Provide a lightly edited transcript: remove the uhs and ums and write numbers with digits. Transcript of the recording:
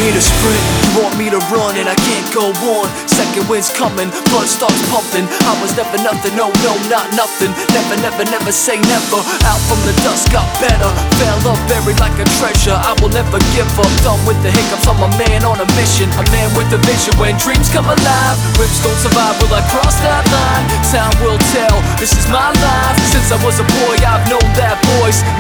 me to sprint, you want me to run, and I can't go on. Second wind's coming, blood starts pumping. I was never nothing, no, no, not nothing. Never, never, never say never. Out from the dust, got better. Fell up, buried like a treasure. I will never give up, done with the hiccups. I'm a man on a mission, a man with a vision. When dreams come alive, rips don't survive. Will I cross that line? Time will tell, this is my life. Since I was a boy, I've known that voice.